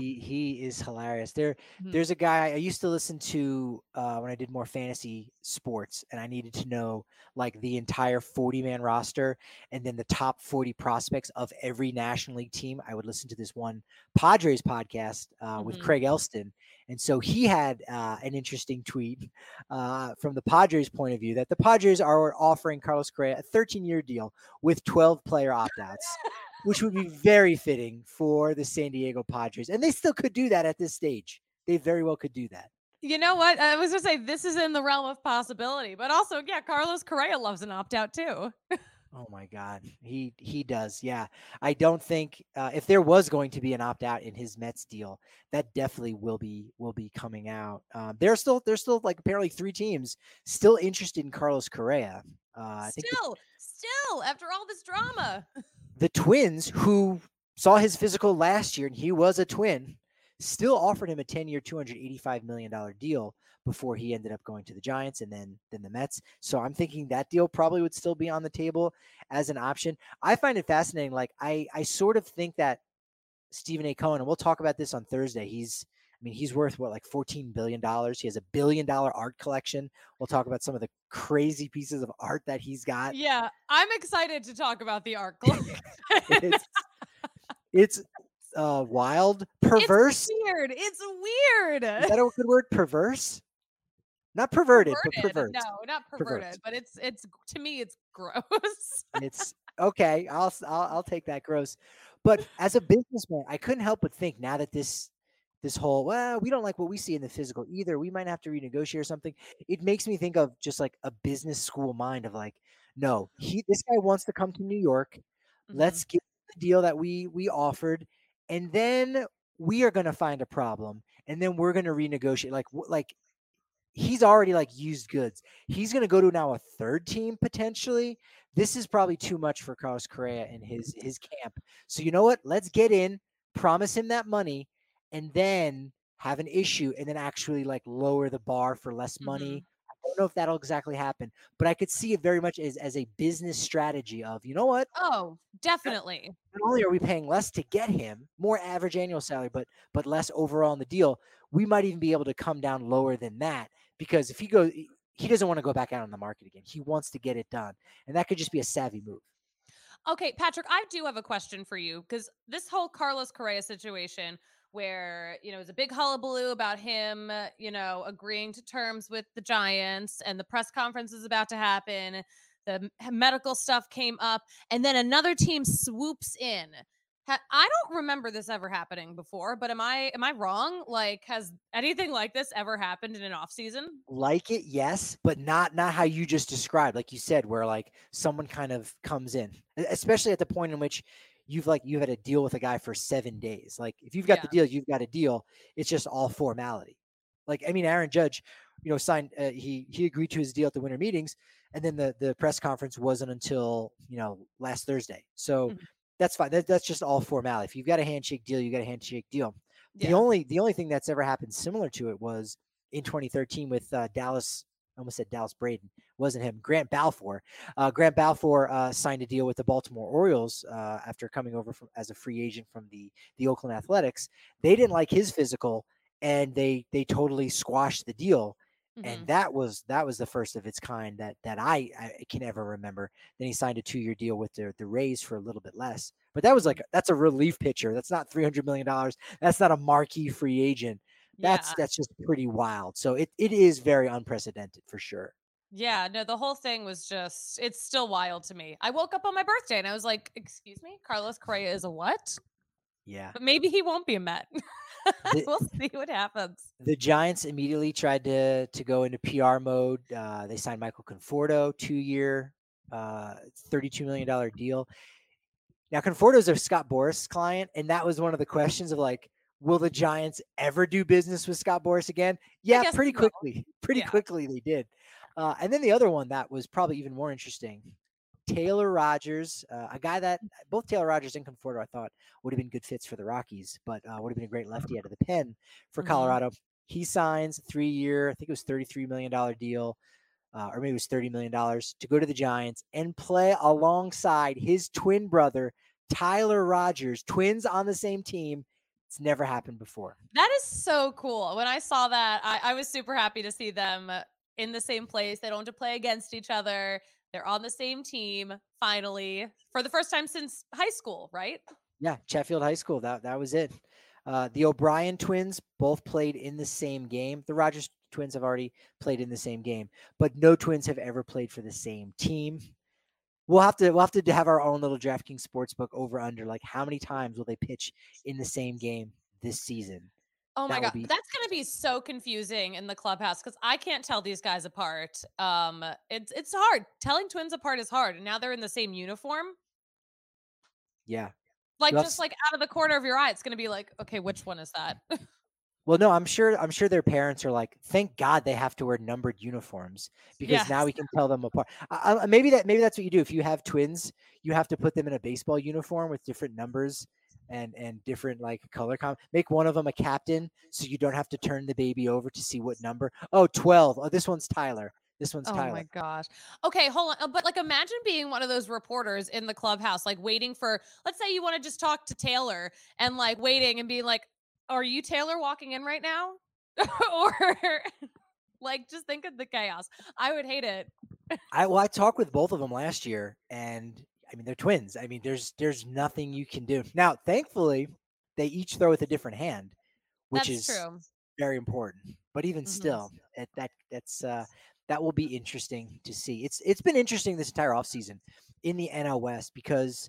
He is hilarious. There's a guy I used to listen to when I did more fantasy sports, and I needed to know like the entire 40-man roster and then the top 40 prospects of every National League team. I would listen to this one Padres podcast with Craig Elston. And so he had an interesting tweet from the Padres' point of view that the Padres are offering Carlos Correa a 13-year deal with 12 player opt-outs, which would be very fitting for the San Diego Padres. And they still could do that at this stage. They very well could do that. You know what? I was going to say, this is in the realm of possibility, but also, yeah, Carlos Correa loves an opt-out too. Oh my God. He does. Yeah. I don't think if there was going to be an opt-out in his Mets deal, that definitely will be coming out. There's still like apparently 3 teams still interested in Carlos Correa. Still after all this drama. The Twins, who saw his physical last year and he was a Twin, still offered him a 10-year, $285 million deal before he ended up going to the Giants and then the Mets. So I'm thinking that deal probably would still be on the table as an option. I find it fascinating. Like I sort of think that Stephen A. Cohen, and we'll talk about this on Thursday. He's worth what, like $14 billion. He has $1 billion art collection. We'll talk about some of the crazy pieces of art that he's got. Yeah, I'm excited to talk about the art collection. It's wild, perverse. It's weird. Is that a good word? Perverse? Not perverted, but perverse. No, not perverted, but it's to me it's gross. It's okay. I'll take that gross. But as a businessman, I couldn't help but think now that this whole, well, we don't like what we see in the physical either, we might have to renegotiate or something. It makes me think of just like a business school mind of like, no, this guy wants to come to New York. Let's give the deal that we offered, and then we are going to find a problem, and then we're going to renegotiate. Like he's already like used goods. He's going to go to now a third team potentially. This is probably too much for Carlos Correa and his camp. So you know what? Let's get in, promise him that money, and then have an issue, and then actually like lower the bar for less money. I don't know if that'll exactly happen, but I could see it very much as a business strategy of, you know what? Oh, definitely. Not only are we paying less to get him, more average annual salary, but less overall in the deal, we might even be able to come down lower than that, because if he doesn't want to go back out on the market again. He wants to get it done, and that could just be a savvy move. Okay, Patrick, I do have a question for you, because this whole Carlos Correa situation where, it's a big hullabaloo about him, agreeing to terms with the Giants, and the press conference is about to happen. The medical stuff came up, and then another team swoops in. I don't remember this ever happening before, but am I wrong? Like, has anything like this ever happened in an off season? Like it, yes, but not how you just described, like you said, where like someone kind of comes in, especially at the point in which you've had to deal with a guy for 7 days. Like if you've got the deal, you've got a deal. It's just all formality. Like, I mean, Aaron Judge, signed, he agreed to his deal at the winter meetings, and then the press conference wasn't until, last Thursday. So that's fine. That's just all formality. If you've got a handshake deal, you got a handshake deal. Yeah. The only thing that's ever happened similar to it was in 2013 with Dallas. I almost said Dallas Braden. Wasn't him. Grant Balfour. Grant Balfour signed a deal with the Baltimore Orioles after coming over as a free agent from the Oakland Athletics. They didn't like his physical, and they totally squashed the deal. And Mhm. that was the first of its kind that I can ever remember. Then he signed a 2-year deal with the Rays for a little bit less. But that was Mhm. that's a relief pitcher. That's not $300 million. That's not a marquee free agent. Yeah. That's just pretty wild. So it is very unprecedented for sure. Yeah, no, the whole thing was it's still wild to me. I woke up on my birthday and I was like, "Excuse me? Carlos Correa is a what?" Yeah. But maybe he won't be a Met. The We'll see what happens. the Giants immediately tried to go into PR mode. They signed Michael Conforto, 2-year, $32 million deal. Now, Conforto's a Scott Boras client, and that was one of the questions of like, will the Giants ever do business with Scott Boras again? I Yeah, guess pretty we will. quickly. Pretty Yeah. quickly they did. And then the other one that was probably even more interesting, Taylor Rogers, a guy that both Taylor Rogers and Conforto I thought would have been good fits for the Rockies, but would have been a great lefty out of the pen for Mhm. Colorado. He signs a 3-year, I think it was $33 million deal. Or maybe it was $30 million to go to the Giants and play alongside his twin brother, Tyler Rogers, twins on the same team. It's never happened before. That is so cool. When I saw that, I was super happy to see them in the same place. They don't have to play against each other. They're on the same team finally for the first time since high school, right? Yeah, Sheffield High School. That was it. The O'Brien twins both played in the same game. The Rogers twins have already played in the same game, but no twins have ever played for the same team. We'll have to have our own little DraftKings sportsbook over under. Like, how many times will they pitch in the same game this season? Oh my That will god, be that's gonna be so confusing in the clubhouse because I can't tell these guys apart. It's hard. Telling twins apart is hard, and now they're in the same uniform. yeah. Like, You'll have just like out of the corner of your eye, it's gonna be like, okay, which one is that? Well, no, I'm sure their parents are like, thank God they have to wear numbered uniforms because now Yes. we can tell them apart. Maybe that's what you do. If you have twins, you have to put them in a baseball uniform with different numbers and different like color make one of them a captain so you don't have to turn the baby over to see what number. Oh, 12. Oh, this one's Tyler. This one's Oh my Tyler. gosh. Okay, hold on. But like imagine being one of those reporters in the clubhouse, like waiting for, let's say you want to just talk to Taylor and like waiting and being like, are you Taylor walking in right now? Or like just think of the chaos. I would hate it. I talked with both of them last year, and I mean they're twins. I mean there's nothing you can do. Now, thankfully, they each throw with a different hand, which That's is true. very important. But even Mhm. still, that will be interesting to see. It's been interesting this entire offseason in the NL West because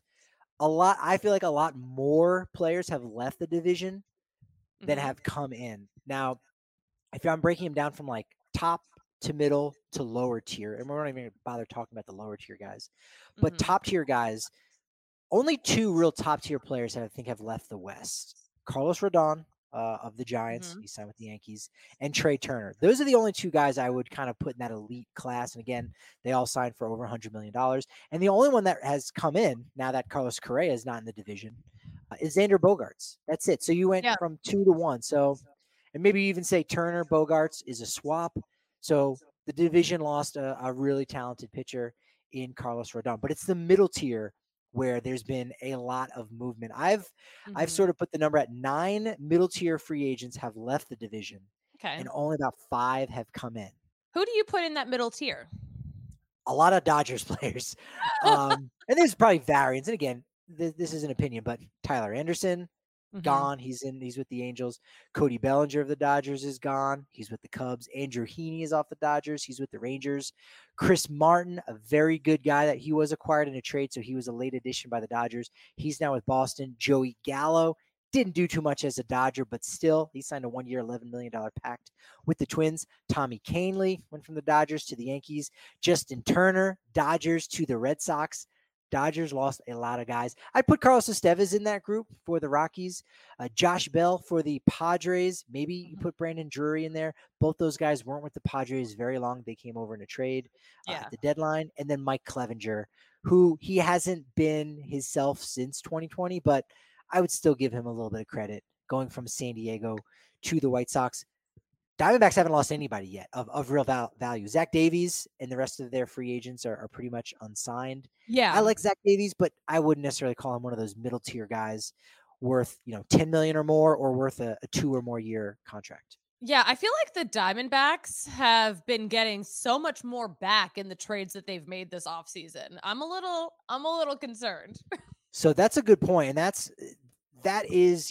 I feel like a lot more players have left the division than Mhm. have come in. Now, if I'm breaking them down from like top to middle to lower tier, and we're not even gonna bother talking about the lower tier guys, but Mhm. top tier guys, only 2 real top tier players I think have left the West. Carlos Rodon of the Giants, Mhm. he signed with the Yankees, and Trey Turner. Those are the only 2 guys I would kind of put in that elite class. And again, they all signed for over $100 million. And the only one that has come in now that Carlos Correa is not in the division is Xander Bogaerts. That's it. So you went Yeah. from 2 to 1. So, and maybe you even say Turner Bogaerts is a swap. So the division lost a really talented pitcher in Carlos Rodon, but it's the middle tier where there's been a lot of movement. I've Mhm. sort of put the number at 9 middle tier free agents have left the division, Okay. and only about 5 have come in. Who do you put in that middle tier? A lot of Dodgers players, and there's probably variants. And again, this is an opinion, but Tyler Anderson Mhm. gone. He's with the Angels. Cody Bellinger of the Dodgers is gone. He's with the Cubs. Andrew Heaney is off the Dodgers. He's with the Rangers. Chris Martin, a very good guy that he was acquired in a trade, so he was a late addition by the Dodgers. He's now with Boston. Joey Gallo didn't do too much as a Dodger, but still, he signed a 1-year, $11 million pact with the Twins. Tommy Kahnle went from the Dodgers to the Yankees. Justin Turner, Dodgers to the Red Sox. Dodgers lost a lot of guys. I'd put Carlos Estevez in that group for the Rockies. Josh Bell for the Padres. Maybe you Mhm. put Brandon Drury in there. Both those guys weren't with the Padres very long. They came over in a trade Yeah. at the deadline. And then Mike Clevenger, who he hasn't been himself since 2020, but I would still give him a little bit of credit going from San Diego to the White Sox. Diamondbacks haven't lost anybody yet of real value. Zach Davies and the rest of their free agents are pretty much unsigned. I Yeah. like Zach Davies, but I wouldn't necessarily call him one of those middle tier guys. worth, $10 million or more, or worth a 2 or more year contract. Yeah, I feel like the Diamondbacks have been getting so much more back in the trades that they've made this offseason. I'm a little concerned. So that's a good point. And that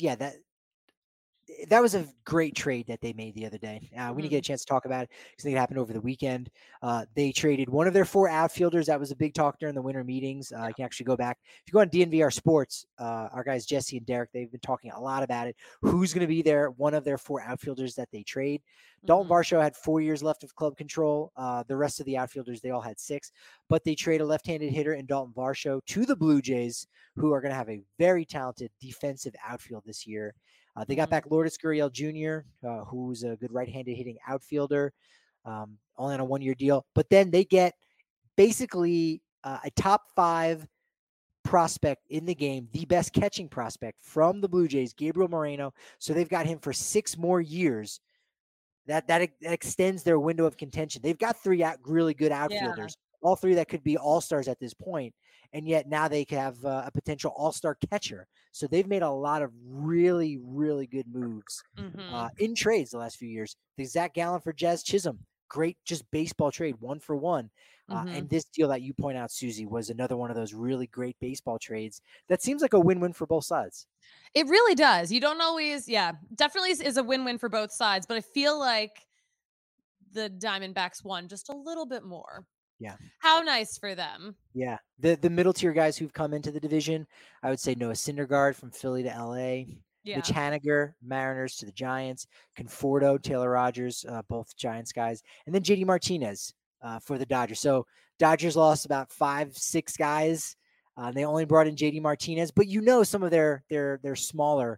was a great trade that they made the other day. We didn't get a chance to talk about it because it happened over the weekend. They traded one of their 4 outfielders. That was a big talk during the winter meetings. You can actually go back. If you go on DNVR Sports, our guys Jesse and Derek, they've been talking a lot about it. Who's going to be one of their 4 outfielders that they trade. Dalton Varsho had 4 years left of club control. The rest of the outfielders, they all had 6. But they trade a left-handed hitter in Dalton Varsho to the Blue Jays, who are going to have a very talented defensive outfield this year. They got back Lourdes Gurriel Jr., who's a good right-handed hitting outfielder, only on a 1-year deal. But then they get basically a top 5 prospect in the game, the best catching prospect from the Blue Jays, Gabriel Moreno. So they've got him for 6 more years. That extends their window of contention. They've got 3 really good outfielders, all 3 that could be all-stars at this point. And yet now they could have a potential all-star catcher. So they've made a lot of really, really good moves in trades the last few years. The Zach Gallen for Jazz Chisholm, great just baseball trade, 1-for-1. And this deal that you point out, Susie, was another one of those really great baseball trades that seems like a win-win for both sides. It really does. You don't always, definitely is a win-win for both sides. But I feel like the Diamondbacks won just a little bit more. Yeah. How nice for them. Yeah. The middle tier guys who've come into the division, I would say Noah Syndergaard from Philly to LA, Mitch Haniger, Mariners to the Giants, Conforto, Taylor Rogers, both Giants guys, and then JD Martinez for the Dodgers. So Dodgers lost about 5-6 guys. They only brought in JD Martinez, but some of their smaller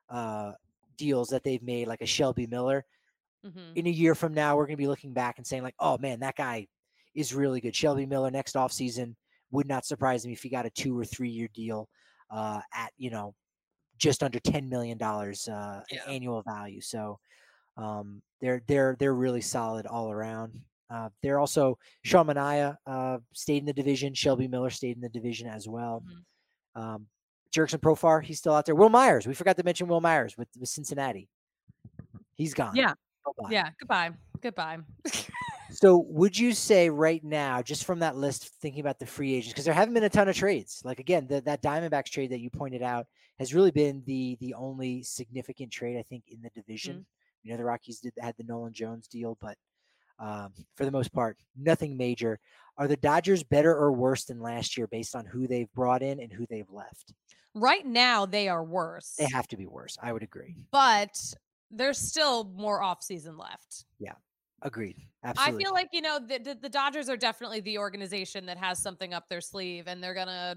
deals that they've made, like a Shelby Miller. In a year from now, we're going to be looking back and saying like, oh man, that guy is really good. Shelby Miller next offseason would not surprise me if he got a 2 or 3 year deal at, just under $10 million annual value. So they're really solid all around. They're also Sean Manaea stayed in the division. Shelby Miller stayed in the division as well. Jurickson Profar, he's still out there. Will Myers, we forgot to mention Will Myers with Cincinnati. He's gone. Yeah. Bye-bye. Yeah. Goodbye. So would you say right now, just from that list, thinking about the free agents, because there haven't been a ton of trades. Like again, that Diamondbacks trade that you pointed out has really been the only significant trade, I think, in the division. The Rockies had the Nolan Jones deal, but for the most part, nothing major. Are the Dodgers better or worse than last year based on who they've brought in and who they've left? Right now, they are worse. They have to be worse. I would agree. But there's still more offseason left. Yeah. Agreed. Absolutely. I feel like, the Dodgers are definitely the organization that has something up their sleeve, and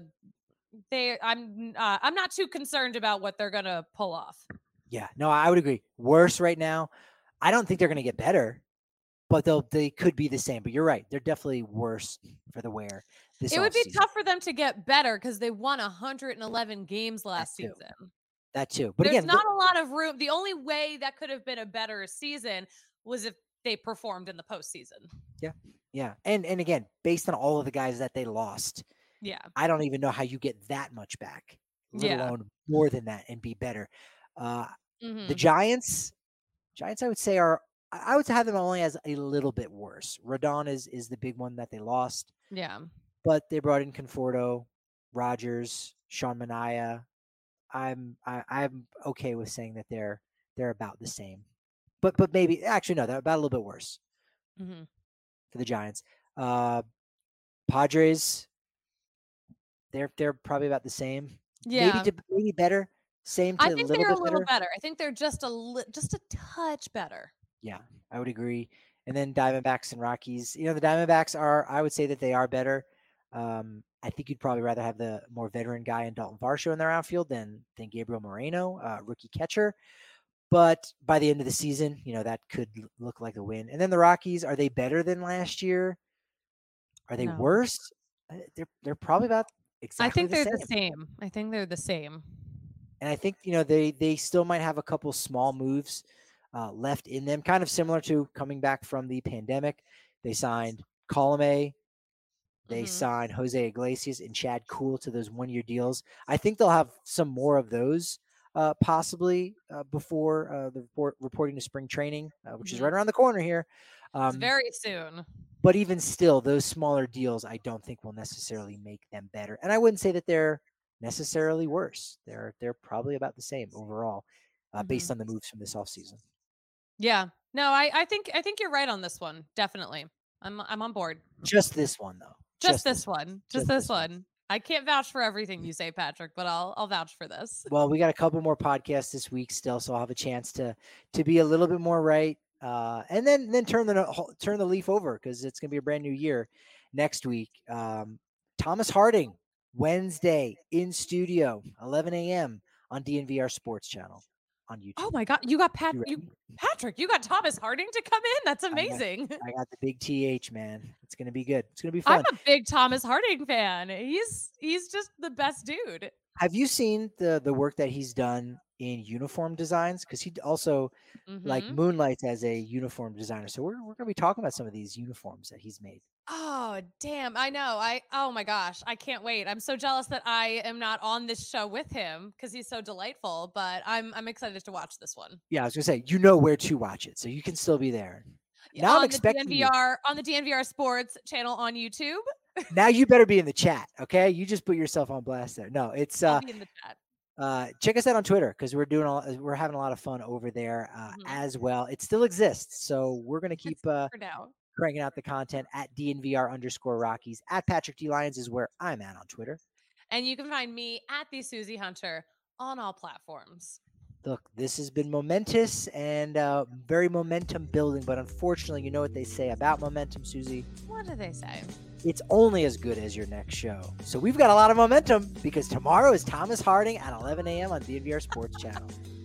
I'm not too concerned about what they're going to pull off. Yeah, no, I would agree. Worse right now. I don't think they're going to get better, but they could be the same. But you're right. They're definitely worse for the wear. It would be tough for them to get better because they won 111 games last season. That too. But there's again, not a lot of room. The only way that could have been a better season was if they performed in the postseason. Yeah. Yeah. And again, based on all of the guys that they lost, I don't even know how you get that much back, let alone more than that and be better. The Giants, I would say I would have them only as a little bit worse. Rodon is the big one that they lost. Yeah. But they brought in Conforto, Rogers, Sean Manaea. I'm okay with saying that they're about the same. But maybe actually no, they're about a little bit worse for the Giants. Padres, they're probably about the same. Yeah, maybe better. Same. I think they're a little better. I think they're just a touch better. Yeah, I would agree. And then Diamondbacks and Rockies. The Diamondbacks I would say that they are better. I think you'd probably rather have the more veteran guy in Dalton Varsho in their outfield than Gabriel Moreno, rookie catcher. But by the end of the season, that could look like a win. And then the Rockies, are they better than last year? Are they worse? They're probably about exactly I think they're the same. I think they're the same. And I think, they still might have a couple small moves left in them, kind of similar to coming back from the pandemic. They signed Colomé. They signed Jose Iglesias and Chad Kuhl to those 1-year deals. I think they'll have some more of those. possibly before the reporting to spring training, which is Mhm. right around the corner here. It's very soon. But even still, those smaller deals, I don't think will necessarily make them better. And I wouldn't say that they're necessarily worse. They're probably about the same overall, based Mhm. on the moves from this offseason. Yeah. No, I think you're right on this one. Definitely. I'm on board. Just this one, though. Just this one. Just Just this this one. one. I can't vouch for everything you say, Patrick, but I'll vouch for this. Well, we got a couple more podcasts this week still, so I'll have a chance to be a little bit more right, and then turn the leaf over, because it's going to be a brand new year next week. Thomas Harding, Wednesday in studio, 11 a.m. on DNVR Sports Channel on YouTube. Oh my God, you got You ready? Patrick, you got Thomas Harding to come in. That's amazing. I got the big TH, man. It's going to be good. It's going to be fun. I'm a big Thomas Harding fan. He's just the best dude. Have you seen the work that he's done in uniform designs? Because he also like Mhm. moonlights as a uniform designer. So we're going to be talking about some of these uniforms that he's made. Oh, damn. I know. Oh my gosh. I can't wait. I'm so jealous that I am not on this show with him because he's so delightful, but I'm excited to watch this one. Yeah, I was going to say, you know where to watch it, so you can still be there. Now I'm expecting you. On the DNVR Sports channel on YouTube. Now you better be in the chat, okay? You just put yourself on blast there. No, it's I'll be in the chat. check us out on Twitter, because we're having a lot of fun over there as well. It still exists, so we're gonna keep for now cranking out the content at DNVR_Rockies. At Patrick D. Lyons is where I'm at on Twitter. And you can find me at the Susie Hunter on all platforms. Look, this has been momentous and very momentum building, but unfortunately, you know what they say about momentum, Susie? What do they say? It's only as good as your next show. So we've got a lot of momentum, because tomorrow is Thomas Harding at 11 a.m. on DNVR Sports Channel.